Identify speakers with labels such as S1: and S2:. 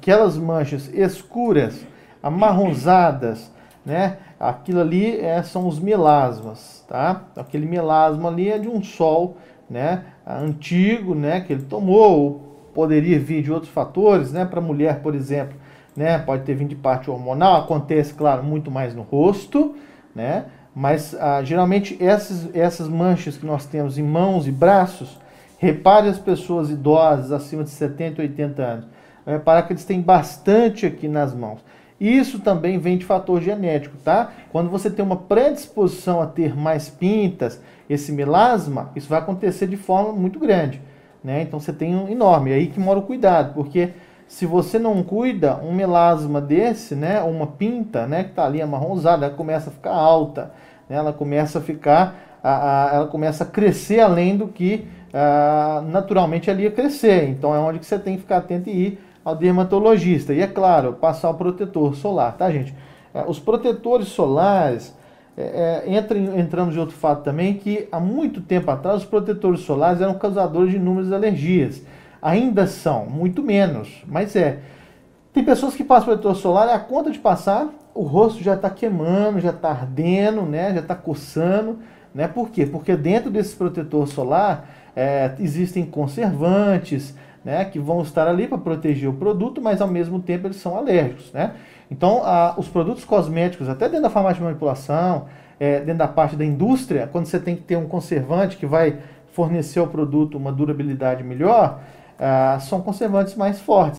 S1: aquelas manchas escuras, amarronzadas, né? Aquilo ali são os melasmas, tá? Aquele melasma ali é de um sol, né, antigo, né, que ele tomou, ou poderia vir de outros fatores, né? Para a mulher, por exemplo, né, pode ter vindo de parte hormonal, acontece, claro, muito mais no rosto, né? Mas geralmente essas manchas que nós temos em mãos e braços, repare as pessoas idosas acima de 70, 80 anos, vai reparar que eles têm bastante aqui nas mãos. Isso também vem de fator genético, tá? Quando você tem uma predisposição a ter mais pintas, esse melasma, isso vai acontecer de forma muito grande, né? Então você tem um enorme, é aí que mora o cuidado, porque se você não cuida, um melasma desse, né, uma pinta, né, que está ali amarronzada, ela começa a ficar alta, né, ela começa a ficar, ela começa a crescer além do que naturalmente ela ia crescer. Então é onde que você tem que ficar atento e ir ao dermatologista. E é claro, passar o protetor solar, tá, gente? Os protetores solares, entramos em outro fato também, que há muito tempo atrás os protetores solares eram causadores de inúmeras alergias. Ainda são, muito menos, mas tem pessoas que passam protetor solar e a conta de passar, o rosto já está queimando, já está ardendo, né? Já está coçando, né? Por quê? Porque dentro desse protetor solar existem conservantes, né? Que vão estar ali para proteger o produto, mas ao mesmo tempo eles são alérgicos, né? Então, os produtos cosméticos, até dentro da farmácia de manipulação, dentro da parte da indústria, quando você tem que ter um conservante que vai fornecer ao produto uma durabilidade melhor, são conservantes mais fortes.